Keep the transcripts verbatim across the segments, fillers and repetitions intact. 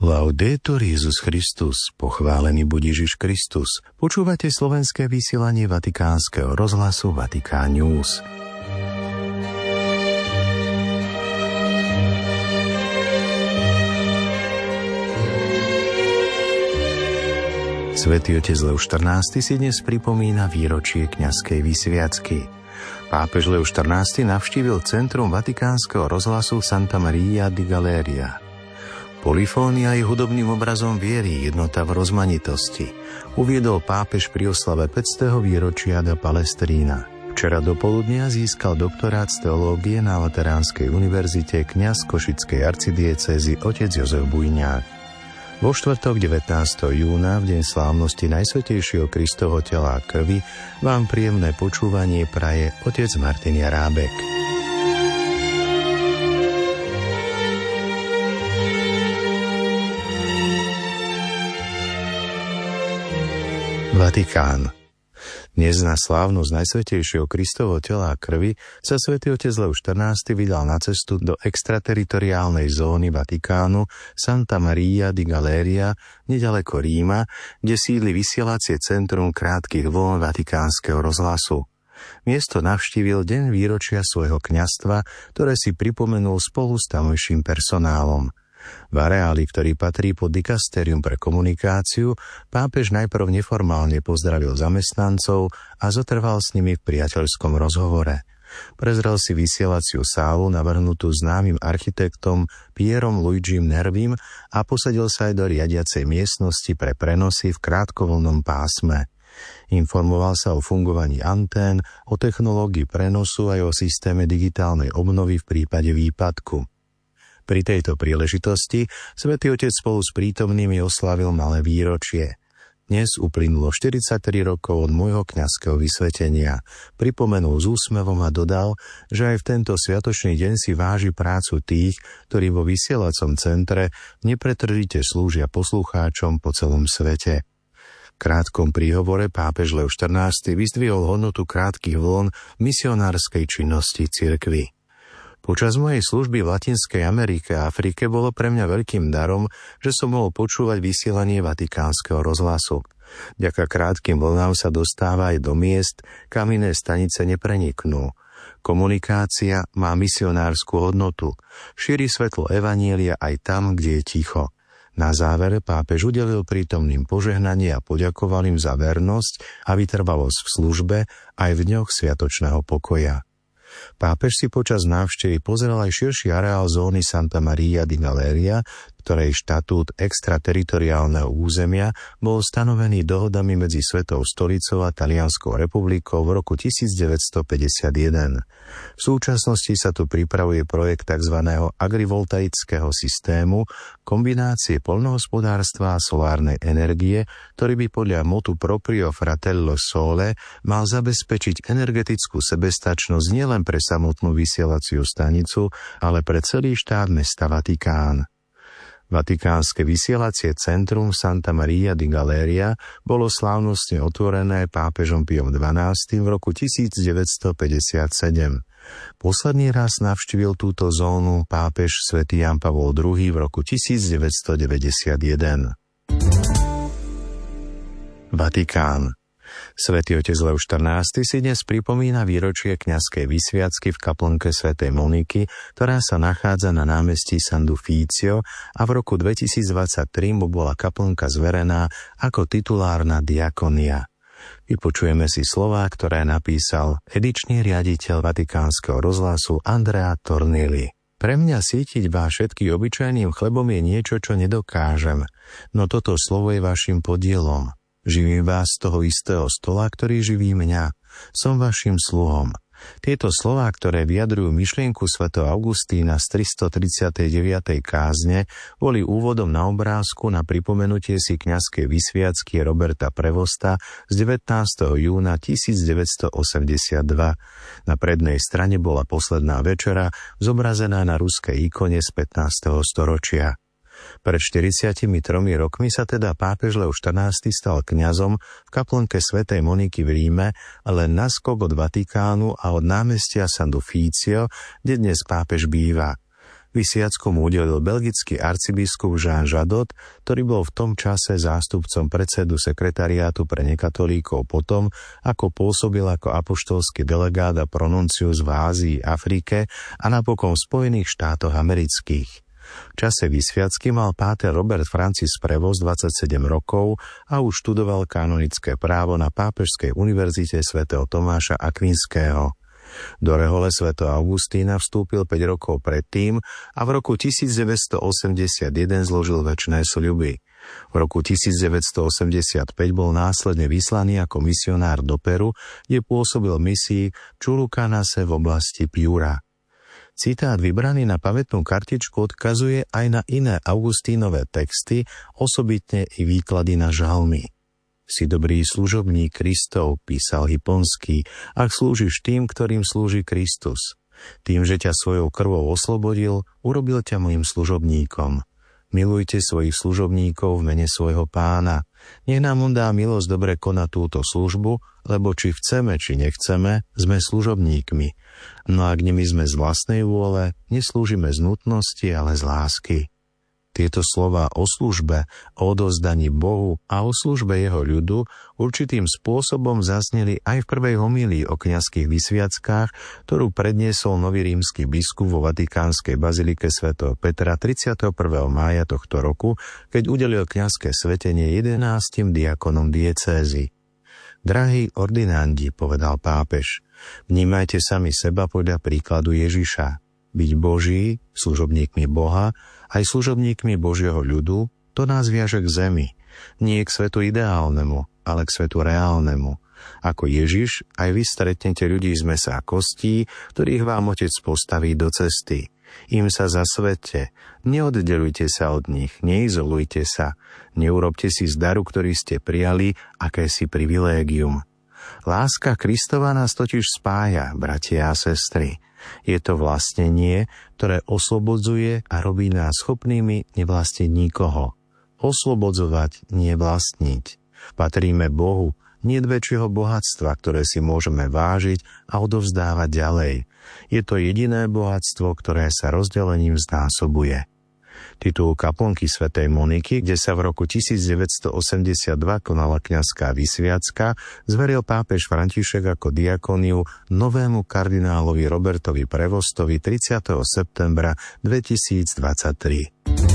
Laudetur Jesus Christus, pochválený buď Ježiš Kristus. Počúvate slovenské vysielanie Vatikánskeho rozhlasu Vatikán News. Svätý otec Lev štrnásty si dnes pripomína výročie kňazskej vysviacky. Pápež Lev štrnásty navštívil centrum Vatikánskeho rozhlasu Santa Maria di Galeria. Polifónia je hudobným obrazom viery, jednota v rozmanitosti, uviedol pápež pri oslave päťstého výročia da Palestrina. Včera dopoludnia získal doktorát z teológie na Lateránskej univerzite kňaz košickej arcidiecézy otec Jozef Bujňák. Vo štvrtok devätnásteho júna, v deň slávnosti Najsvätejšieho Kristovho tela a krvi, vám príjemné počúvanie praje otec Martin Jarábek. Vatikán. Dnes na slávnosť Najsvätejšieho Kristovho tela a krvi sa svätý otec Lev štrnásty vydal na cestu do extrateritoriálnej zóny Vatikánu Santa Maria di Galeria, nedaleko Ríma, kde sídli vysielacie centrum krátkych vln Vatikánskeho rozhlasu. Miesto navštívil deň výročia svojho kňazstva, ktoré si pripomenul spolu s tamojším personálom. V areáli, ktorý patrí pod dikastérium pre komunikáciu, pápež najprv neformálne pozdravil zamestnancov a zotrval s nimi v priateľskom rozhovore. Prezrel si vysielaciu sálu navrhnutú známym architektom Pierom Luigim Nervim a posadil sa aj do riadiacej miestnosti pre prenosy v krátkovlnnom pásme. Informoval sa o fungovaní antén, o technológii prenosu aj o systéme digitálnej obnovy v prípade výpadku. Pri tejto príležitosti svätý otec spolu s prítomnými oslavil malé výročie. Dnes uplynulo štyridsaťtri rokov od môjho kňazského vysvetenia. Pripomenul s úsmevom a dodal, že aj v tento sviatočný deň si váži prácu tých, ktorí vo vysielacom centre nepretržite slúžia poslucháčom po celom svete. V krátkom príhovore pápež Lev štrnásty vyzdvihol hodnotu krátkych vln misionárskej činnosti cirkvi. Počas mojej služby v Latinskej Amerike a Afrike bolo pre mňa veľkým darom, že som mohol počúvať vysielanie Vatikánskeho rozhlasu. Vďaka krátkym vlnám sa dostáva aj do miest, kam iné stanice nepreniknú. Komunikácia má misionárskú hodnotu. Šíri svetlo evanjelia aj tam, kde je ticho. Na záver pápež udelil prítomným požehnanie a poďakoval im za vernosť a vytrvalosť v službe aj v dňoch sviatočného pokoja. Pápež si počas návštevy pozrel aj širší areál zóny Santa Maria di Galeria, ktorej štatút extrateritoriálneho územia bol stanovený dohodami medzi Svetou stolicou a Talianskou republikou v roku devätnásťstopäťdesiatjeden. V súčasnosti sa tu pripravuje projekt tzv. Agrivoltaického systému, kombinácie poľnohospodárstva a solárnej energie, ktorý by podľa motu proprio Fratello Sole mal zabezpečiť energetickú sebestačnosť nielen pre samotnú vysielaciu stanicu, ale pre celý štát mesta Vatikán. Vatikánske vysielacie centrum Santa Maria di Galeria bolo slávnostne otvorené pápežom Piom dvanástym v roku devätnásťstopäťdesiatsedem. Posledný raz navštívil túto zónu pápež svätý Ján Pavol druhý v roku devätnásťstodeväťdesiatjeden. Vatikán. Svätý otec Lev štrnásty si dnes pripomína výročie kňazskej vysviacky v kaplnke svätej Moniky, ktorá sa nachádza na námestí San Ufficio, a v roku dvetisícdvadsaťtri mu bola kaplnka zverená ako titulárna diakonia. Vypočujeme si slová, ktoré napísal edičný riaditeľ Vatikánskeho rozhlasu Andrea Tornilli. Pre mňa sítiť vás všetkých obyčajným chlebom je niečo, čo nedokážem, no toto slovo je vašim podielom. Živím vás z toho istého stola, ktorý živí mňa. Som vašim sluhom. Tieto slová, ktoré vyjadrujú myšlienku svätého Augustína z tristotridsiatej deviatej kázne, boli úvodom na obrázku na pripomenutie si kňazskej vysviacky Roberta Prevosta z devätnásteho júna tisícdeväťstoosemdesiatdva. Na prednej strane bola posledná večera, zobrazená na ruskej ikone z pätnásteho storočia. Pred štyridsiatimi tromi rokmi sa teda pápež Lev štrnásty stal kňazom v kaplnke svätej Moniky v Ríme, len naskok od Vatikánu a od námestia San Ufficio, kde dnes pápež býva. Vysviacku mu udelil belgický arcibiskup Jean Jadot, ktorý bol v tom čase zástupcom predsedu sekretariátu pre nekatolíkov potom, ako pôsobil ako apoštolský delegát a pronuncius v Ázii, Afrike a napokon v Spojených štátoch amerických. V čase vysviacky mal páter Robert Francis Prevost dvadsaťsedem rokov a už študoval kanonické právo na Pápežskej univerzite svätého Tomáša Akvinského. Do rehole svätého Augustína vstúpil päť rokov predtým a v roku tisícdeväťstoosemdesiatjeden zložil večné sľuby. V roku tisícdeväťstoosemdesiatpäť bol následne vyslaný ako misionár do Peru, kde pôsobil v misii Chulucanase v oblasti Piura. Citát vybraný na pamätnú kartičku odkazuje aj na iné Augustínové texty, osobitne i výklady na žalmy. Si dobrý služobník Kristov, písal Hyponský, ak slúžiš tým, ktorým slúži Kristus. Tým, že ťa svojou krvou oslobodil, urobil ťa mojím služobníkom. Milujte svojich služobníkov v mene svojho Pána. Nech nám on dá milosť dobre konať túto službu, lebo či chceme, či nechceme, sme služobníkmi. No ak nimi sme z vlastnej vôle, neslúžime z nutnosti, ale z lásky. Tieto slová o službe, o odovzdaní Bohu a o službe jeho ľudu určitým spôsobom zazneli aj v prvej homílii o kňazských vysviackách, ktorú predniesol nový rímsky biskup vo Vatikánskej bazilike svätého Petra tridsiateho prvého mája tohto roku, keď udelil kňazské svetenie jedenástim diakonom diecézy. Drahí ordinandi, povedal pápež, vnímajte sami seba podľa príkladu Ježiša. Byť Boží, služobníkmi Boha, aj služobníkmi Božieho ľudu, to nás viaže k zemi. Nie k svetu ideálnemu, ale k svetu reálnemu. Ako Ježiš, aj vy stretnete ľudí z mäsa a kostí, ktorých vám Otec postaví do cesty. Im sa zasvete, neoddelujte sa od nich, neizolujte sa, neurobte si z daru, ktorý ste prijali, akési privilégium. Láska Kristova nás totiž spája, bratia a sestry. Je to vlastnenie, ktoré oslobodzuje a robí nás schopnými nevlastniť nikoho. Oslobodzovať, nie vlastniť. Patríme Bohu, nie väčšieho bohatstva, ktoré si môžeme vážiť a odovzdávať ďalej. Je to jediné bohatstvo, ktoré sa rozdelením znásobuje. Titul kaplnky svätej Moniky, kde sa v roku tisícdeväťstoosemdesiatdva konala kňazská vysviacka, zveril pápež František ako diakoniu novému kardinálovi Robertovi Prevostovi tridsiateho septembra dvetisícdvadsaťtri.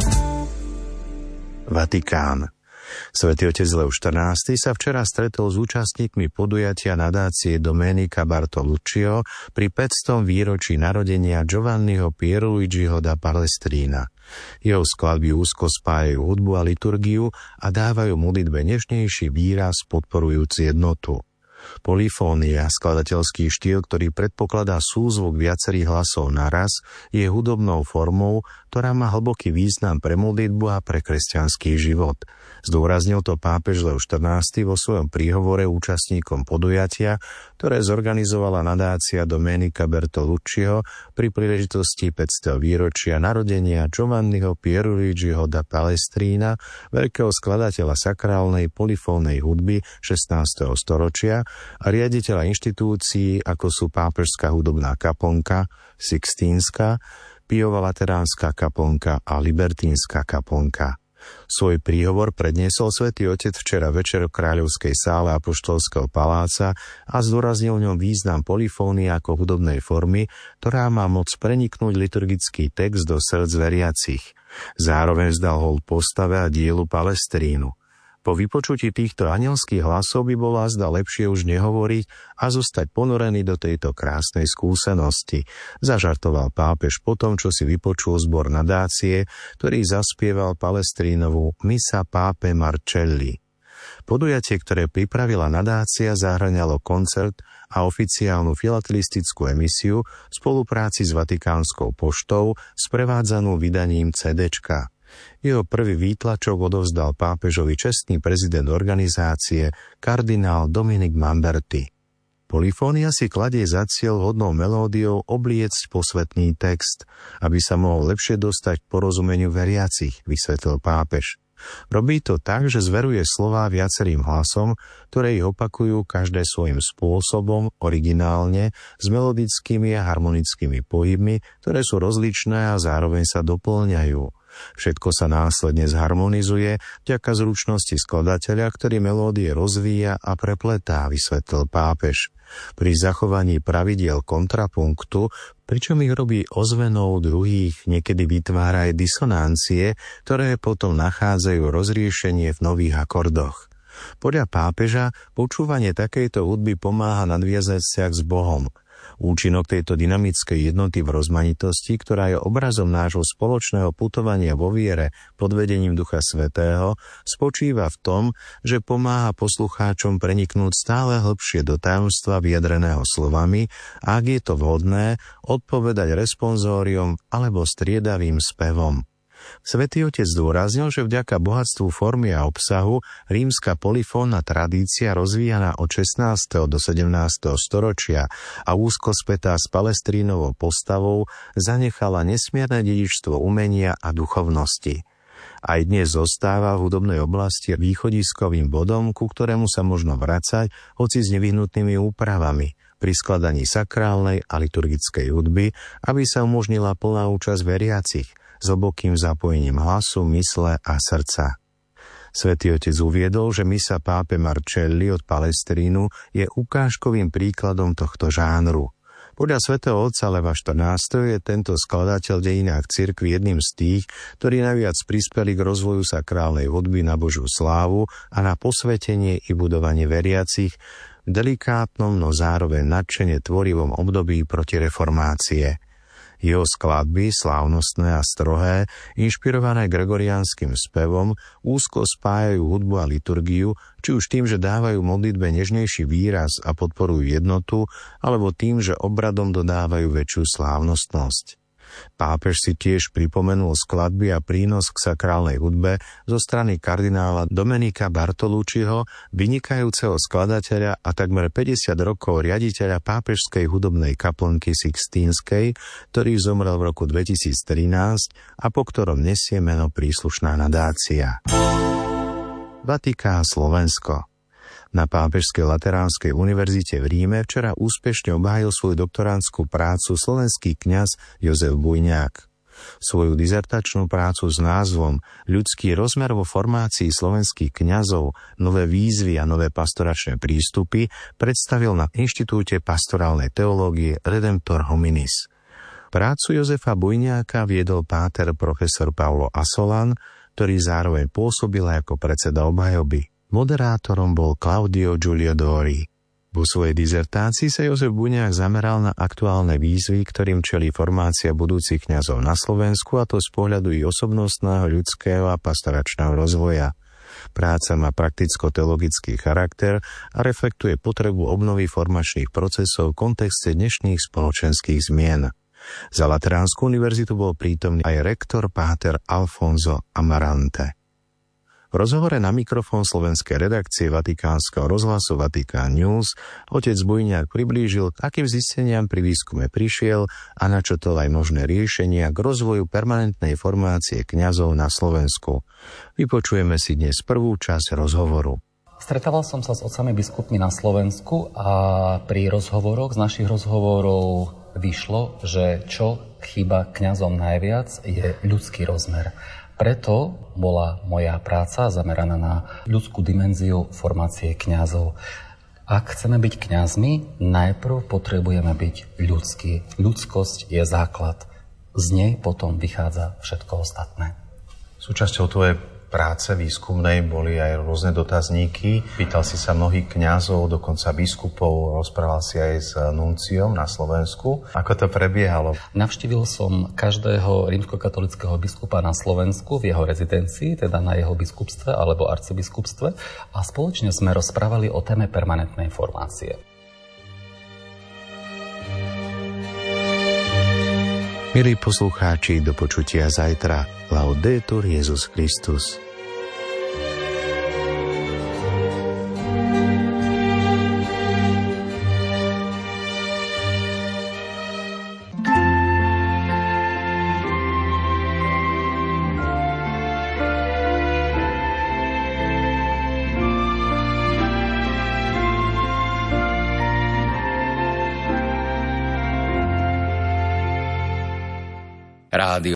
Vatikán. Svätý otec Lev štrnásty sa včera stretol s účastníkmi podujatia nadácie Domenica Bartolucciho pri päťstom výročí narodenia Giovanniho Pierluigiho da Palestrina. Jeho skladby úzko spájajú hudbu a liturgiu a dávajú modlitbe nežnejší výraz podporujúci jednotu. Polifónia, skladateľský štýl, ktorý predpokladá súzvuk viacerých hlasov naraz, je hudobnou formou, ktorá má hlboký význam pre modlitbu a pre kresťanský život. Zdôraznil to pápež Lev štrnásty vo svojom príhovore účastníkom podujatia, ktoré zorganizovala nadácia Domenica Bertolucciho pri príležitosti päťsteho výročia narodenia Giovanniho Pierluigiho da Palestrina, veľkého skladateľa sakrálnej polifónnej hudby šestnásteho storočia a riaditeľa inštitúcií, ako sú Pápežská hudobná kaplnka, Sixtínska, Piova Lateránska kaplnka a Libertínska kaplnka. Svoj príhovor predniesol svätý otec včera večer v kráľovskej sále Apoštolského paláca a zdôraznil v ňom význam polifónie ako hudobnej formy, ktorá má moc preniknúť liturgický text do srdc veriacich. Zároveň vzdal hold postave a dielu Palestrínu. Po vypočutí týchto anielských hlasov by bolo azda lepšie už nehovoriť a zostať ponorený do tejto krásnej skúsenosti, zažartoval pápež po tom, čo si vypočul zbor nadácie, ktorý zaspieval Palestrínovú Missa Pápe Marcelli. Podujatie, ktoré pripravila nadácia, zahŕňalo koncert a oficiálnu filatelistickú emisiu v spolupráci s Vatikánskou poštou, sprevádzanú vydaním CDčka. Jeho prvý výtlačok odovzdal pápežovi čestný prezident organizácie kardinál Dominik Mamberti. Polifónia si kladie za cieľ hodnou melódiou obliecť posvetný text, aby sa mohol lepšie dostať k porozumeniu veriacich, vysvetlil pápež. Robí to tak, že zveruje slová viacerým hlasom, ktoré ich opakujú každé svojím spôsobom, originálne, s melodickými a harmonickými pohybmi, ktoré sú rozličné a zároveň sa doplňajú. Všetko sa následne zharmonizuje vďaka zručnosti skladateľa, ktorý melódie rozvíja a prepletá, vysvetlil pápež. Pri zachovaní pravidiel kontrapunktu, pričom ich robí ozvenou druhých, niekedy vytvára aj disonancie, ktoré potom nachádzajú rozriešenie v nových akordoch. Podľa pápeža počúvanie takejto hudby pomáha nadviazať vzťah s Bohom. Účinok tejto dynamickej jednoty v rozmanitosti, ktorá je obrazom nášho spoločného putovania vo viere pod vedením Ducha Svätého, spočíva v tom, že pomáha poslucháčom preniknúť stále hlbšie do tajomstva vyjadreného slovami a ak je to vhodné, odpovedať responsóriom alebo striedavým spevom. Svätý Otec zdôraznil, že vďaka bohatstvu formy a obsahu rímska polifónna tradícia rozvíjaná od šestnásteho do sedemnásteho storočia a úzko spätá s Palestrínovou postavou zanechala nesmierne dedičstvo umenia a duchovnosti. Aj dnes zostáva v hudobnej oblasti východiskovým bodom, ku ktorému sa možno vracať, hoci s nevyhnutnými úpravami pri skladaní sakrálnej a liturgickej hudby, aby sa umožnila plná účasť veriacich s hlbokým zapojením hlasu, mysle a srdca. Svätý Otec uviedol, že misa pápe Marcelli od Palestrínu je ukážkovým príkladom tohto žánru. Podľa svätého otca Leva štrnásteho je tento skladateľ v dejinách cirkvi jedným z tých, ktorí najviac prispeli k rozvoju sakrálnej hudby na Božiu slávu a na posvetenie i budovanie veriacich v delikátnom, no zároveň nadšene tvorivom období protireformácie. Jeho skladby, slávnostné a strohé, inšpirované gregoriánskym spevom, úzko spájajú hudbu a liturgiu, či už tým, že dávajú modlitbe nežnejší výraz a podporujú jednotu, alebo tým, že obradom dodávajú väčšiu slávnostnosť. Pápež si tiež pripomenul skladby a prínos k sakrálnej hudbe zo strany kardinála Domenika Bartolucciho, vynikajúceho skladateľa a takmer päťdesiat rokov riaditeľa pápežskej hudobnej kaplnky Sixtínskej, ktorý zomrel v roku dvetisíctrinásť a po ktorom nesie meno príslušná nadácia. Vatikán, Slovensko. Na Pápežskej lateránskej univerzite v Ríme včera úspešne obhájil svoju doktorandskú prácu slovenský kňaz Jozef Bujňák. Svoju dizertačnú prácu s názvom Ľudský rozmer vo formácii slovenských kňazov, nové výzvy a nové pastoračné prístupy predstavil na Inštitúte pastorálnej teológie Redemptor Hominis. Prácu Jozefa Bujňáka viedol páter profesor Paulo Asolan, ktorý zároveň pôsobil ako predseda obhajoby. Moderátorom bol Claudio Giulio Dori. Vo svojej dizertácii sa Jozef Bujňák zameral na aktuálne výzvy, ktorým čelí formácia budúcich kňazov na Slovensku, a to z pohľadu ich osobnostného, ľudského a pastoračného rozvoja. Práca má prakticko-teologický charakter a reflektuje potrebu obnovy formačných procesov v kontexte dnešných spoločenských zmien. Za Lateránsku univerzitu bol prítomný aj rektor páter Alfonso Amarante. V rozhovore na mikrofón slovenskej redakcie Vatikánskeho rozhlasu Vatikán News otec Bujňák priblížil, akým zisteniam pri výskume prišiel a načrtol aj možné riešenia k rozvoju permanentnej formácie kňazov na Slovensku. Vypočujeme si dnes prvú časť rozhovoru. Stretával som sa s otcami biskupmi na Slovensku a pri rozhovoroch, z našich rozhovorov vyšlo, že čo chýba kňazom najviac je ľudský rozmer. Preto bola moja práca zameraná na ľudskú dimenziu formácie kňazov. Ak chceme byť kňazmi, najprv potrebujeme byť ľudskí. Ľudskosť je základ. Z nej potom vychádza všetko ostatné. Súčasťou tvojej práce výskumnej boli aj rôzne dotazníky. Pýtal si sa mnohých kňazov, dokonca biskupov, rozprával si aj s nunciom na Slovensku. Ako to prebiehalo? Navštívil som každého rímskokatolického biskupa na Slovensku v jeho rezidencii, teda na jeho biskupstve alebo arcibiskupstve, a spoločne sme rozprávali o téme permanentnej formácie. Milí poslucháči, do počutia zajtra. Laudetur Jesus Christus. Rádio